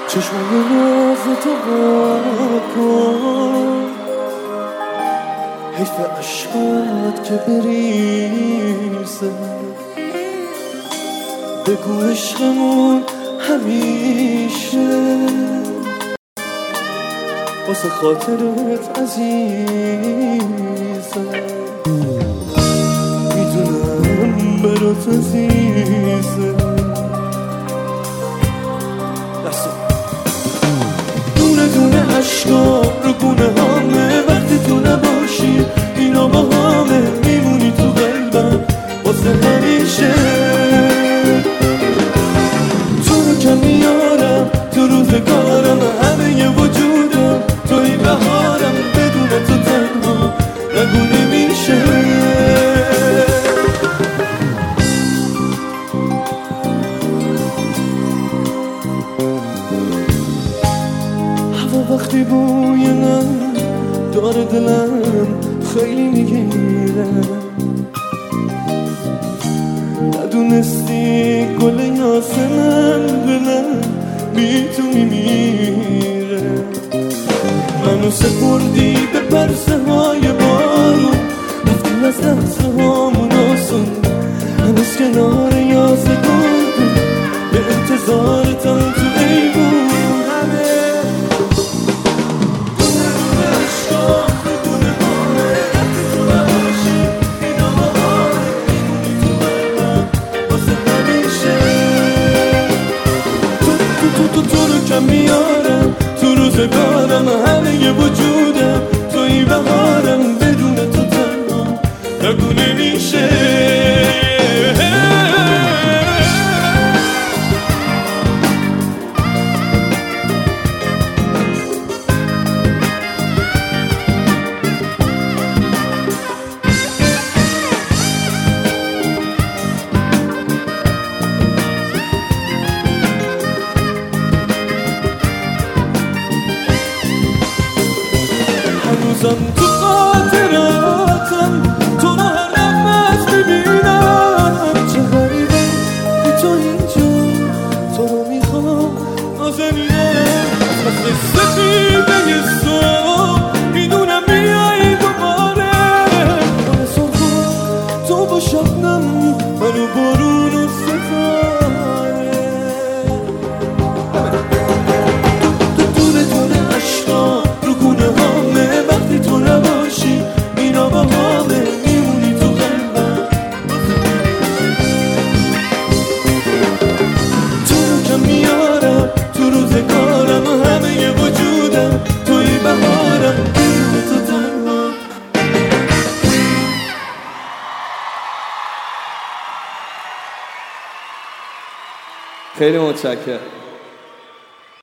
چشمای ناز تو کن، حیف عشقات که بریزه. بگو عشقمون همیشه واسه خاطرت عزیزه. میدونم برات عزیزه. دونه دونه عشقا رو گونه هامه، وقتی تو نباشی اینا با همه میمونی تو قلبم واسه همیشه. تو رو که میارم تو روزگارم، همه وجودم توی بهارم، بدون تو تنها نگو نمیشه. هوا وقتی بوی من داره دلم خیلی میگیره، ندونستی گل یاسمن دلم بی تو میمیره. منو سپردی به پرسه های بارون، رفتیم از لحظه هامون آسون، هنوز کنار یازگان به انتظارتم تو ایوون. تو رو که میارم تو روزگارم، همه وجودم توی بهارم، بدون تو تنها نگو نمیشه. هنوزم تو خاطراتم تو رو هر نفس میبینم. چه غریبه که تو اینجا، تو رو میخوام نازنینه. مثل سفیده صبح میدونم میایی دوباره، من سرخون تو با شبنم، منو بارون و ستاره. دونه دونه عشقا رو گونه هامه، وقتی تو نباشی اینا با همه میمونی تو قلبم. تو رو که میارم تو روزگارم، همه وجودم توی بهارم، بدون تو تنها. خیلی متشکرم.